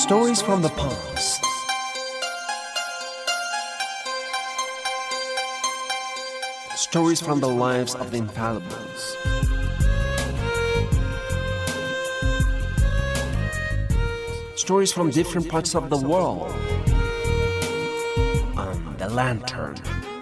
Stories from the past. Stories from the lives of the infallibles. Stories from different parts of the world. On the Lantern.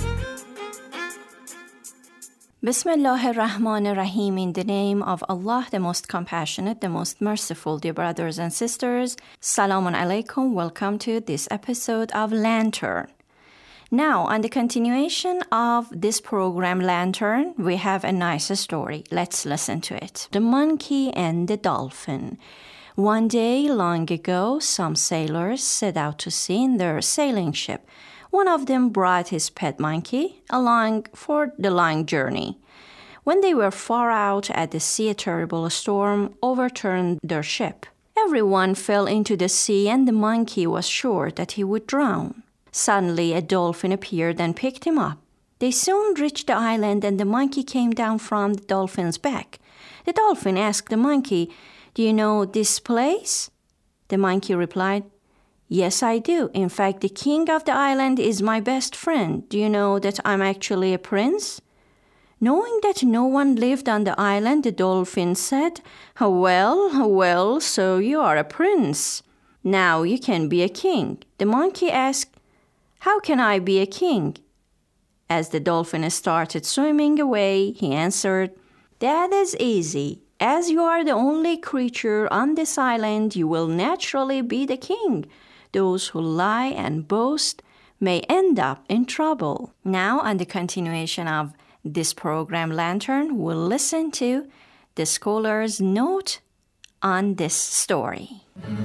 Bismillah ar-Rahman ar-Rahim, in the name of Allah, the most compassionate, the most merciful. Dear brothers and sisters, Salamun Alaikum. Welcome to this episode of Lantern. Now, on the continuation of this program, Lantern, we have a nice story. Let's listen to it. The Monkey and the Dolphin. One day, long ago, some sailors set out to sea in their sailing ship. One of them brought his pet monkey along for the long journey. When they were far out at the sea, a terrible storm overturned their ship. Everyone fell into the sea, and the monkey was sure that he would drown. Suddenly, a dolphin appeared and picked him up. They soon reached the island, and the monkey came down from the dolphin's back. The dolphin asked the monkey, "Do you know this place?" The monkey replied, "Yes, I do. In fact, the king of the island is my best friend. Do you know that I'm actually a prince?" Knowing that no one lived on the island, the dolphin said, Well, so you are a prince. Now you can be a king." The monkey asked, "How can I be a king?" As the dolphin started swimming away, he answered, "That is easy. As you are the only creature on this island, you will naturally be the king. Those who lie and boast may end up in trouble." Now, on the continuation of this program, Lantern, we'll listen to the scholar's note on this story.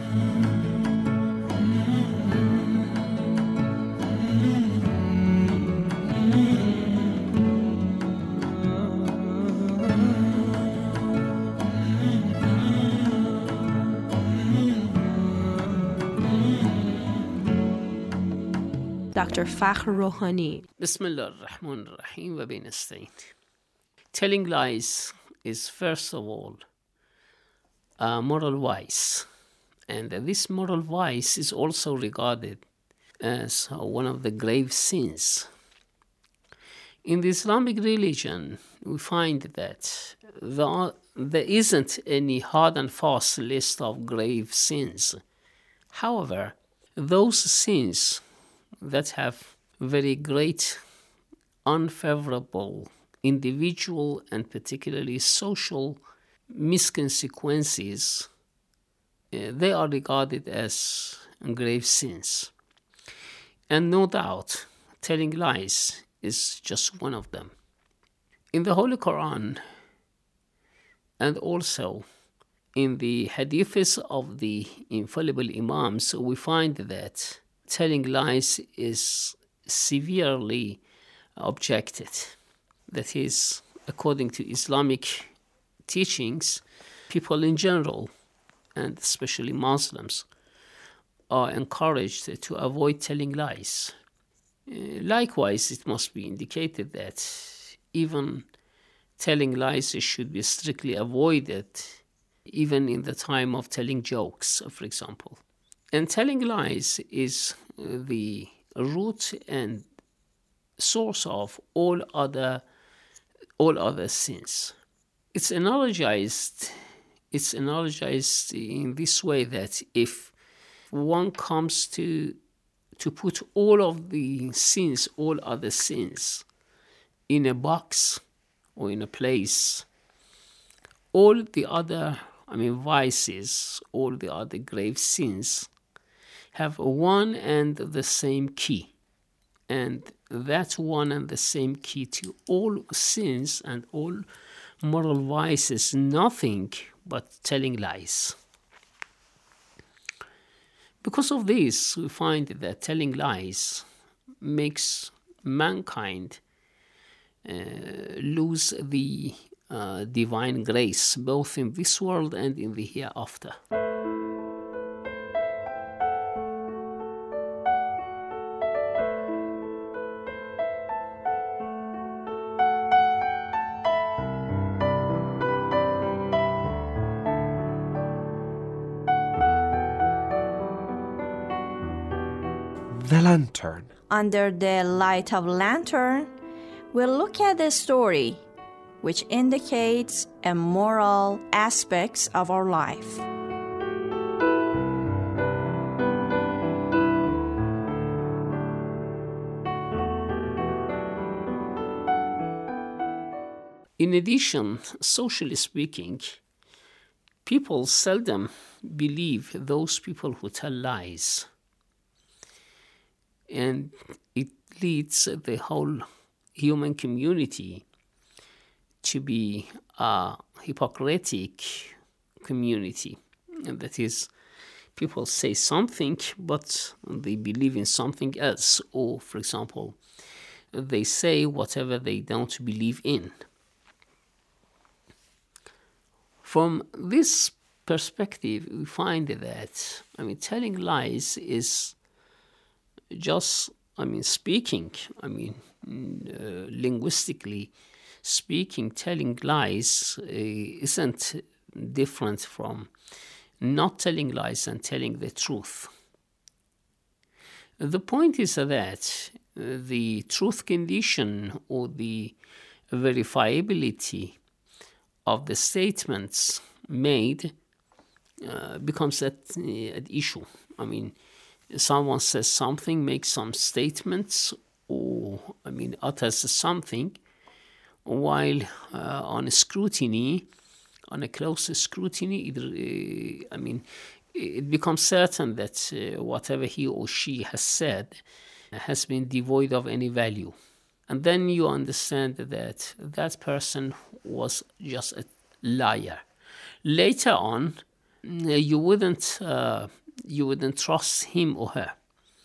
Dr. Fakhr Rohani. Bismillah ar-Rahman ar-Rahim wa binastain. Telling lies is, first of all, a moral vice. And this moral vice is also regarded as one of the grave sins. In the Islamic religion, we find that there isn't any hard and fast list of grave sins. However, those sins that have very great unfavorable individual and particularly social misconsequences, they are regarded as grave sins. And no doubt, telling lies is just one of them. In the Holy Quran and also in the hadiths of the infallible Imams, we find that telling lies is severely objected. That is, according to Islamic teachings, people in general, and especially Muslims, are encouraged to avoid telling lies. Likewise, it must be indicated that even telling lies should be strictly avoided, even in the time of telling jokes, for example. And telling lies is the root and source of all other sins. It's analogized in this way that if one comes to put all of the sins, all other sins, in a box or in a place, all the other vices, all the other grave sins have one and the same key. And that one and the same key to all sins and all moral vices, nothing but telling lies. Because of this, we find that telling lies makes mankind lose the divine grace, both in this world and in the hereafter. the lantern. Under the light of lantern, we'll look at the story which indicates a moral aspects of our life. In addition, socially speaking, people seldom believe those people who tell lies. And it leads the whole human community to be a hypocritic community. And that is, people say something, but they believe in something else. Or, for example, they say whatever they don't believe in. From this perspective, we find that, telling lies is just, speaking, linguistically speaking, telling lies isn't different from not telling lies and telling the truth. The point is that the truth condition or the verifiability of the statements made becomes an issue. Someone says something, makes some statements, or utters something, while on a close scrutiny, it becomes certain that whatever he or she has said has been devoid of any value. And then you understand that that person was just a liar. Later on, you wouldn't trust him or her.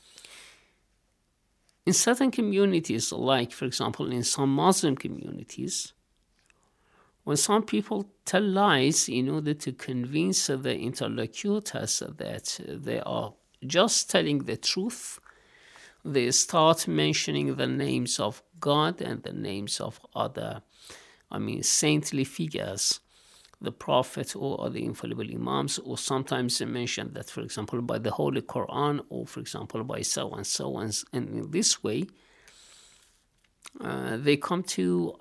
In certain communities, like, for example, in some Muslim communities, when some people tell lies in order to convince the interlocutors that they are just telling the truth, they start mentioning the names of God and the names of other, saintly figures, the Prophet or the infallible Imams, or sometimes they mention that, for example, by the Holy Quran, or, for example, by so and so, and in this way, they come to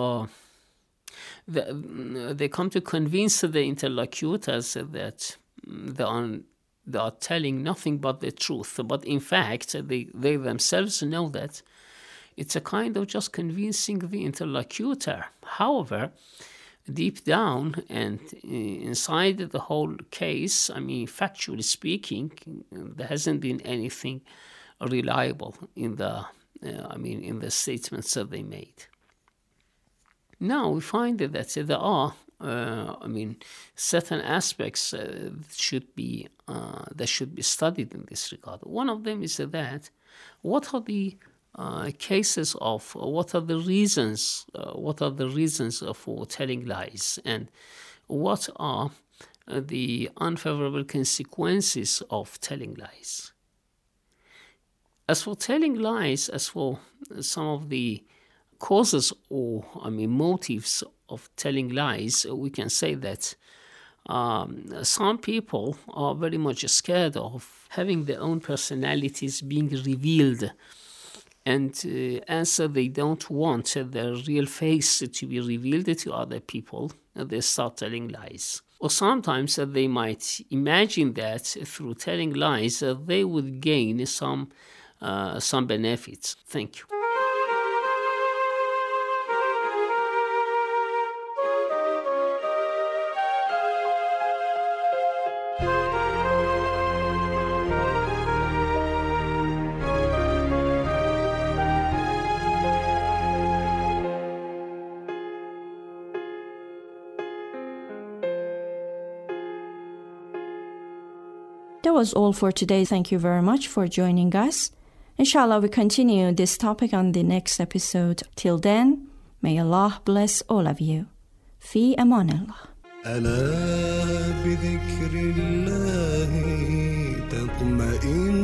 convince the interlocutors that they are telling nothing but the truth. But in fact, they themselves know that it's a kind of just convincing the interlocutor. However, deep down and inside the whole case, factually speaking, there hasn't been anything reliable in the statements that they made. Now we find that there are certain aspects that should be studied in this regard. One of them is that what are the cases of, what are the reasons for telling lies, and what are the unfavorable consequences of telling lies. As for telling lies, as for some of the causes or motives of telling lies, we can say that some people are very much scared of having their own personalities being revealed, and as they don't want their real face to be revealed to other people, they start telling lies. Or sometimes they might imagine that through telling lies they would gain some benefits. Thank you. That was all for today. Thank you very much for joining us. Inshallah, we continue this topic on the next episode. Till then, may Allah bless all of you. في أمان الله. ألا بذكر الله تطمئن